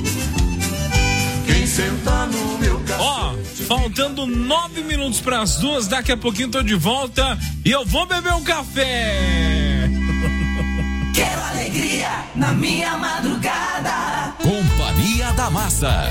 Quem sentar no meu cacete... Ó, faltando nove minutos para as duas, daqui a pouquinho tô de volta e eu vou beber um café. Quero alegria na minha madrugada. Companhia da Massa.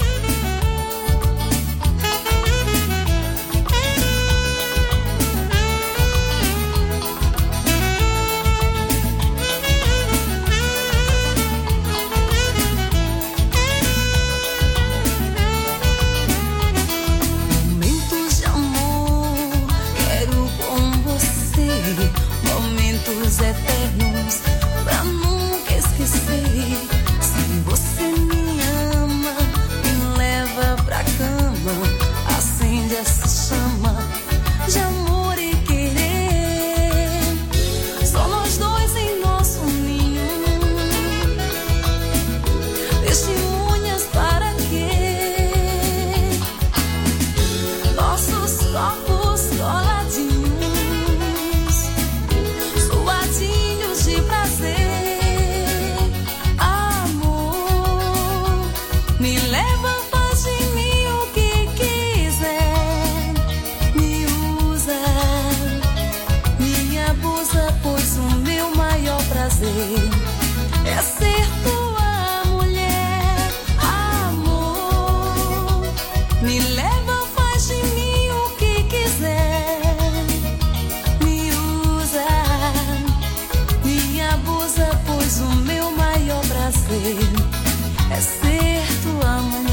Momentos de amor, quero com você. Momentos eternos, pra nunca esquecer. Se você me ama, me leva pra cama. Acende essa chama de amor e querer. Só nós dois em nosso ninho. Testemunhas para quê? Nossos corpos coladinhos, suadinhos de prazer. Amor, me leva, faz de mim o que quiser. Me usa, me abusa, pois o meu maior prazer é ser tua mulher. Amor, me leva, faz de mim o que quiser. Me usa, me abusa, pois o meu maior prazer é ser tua mulher.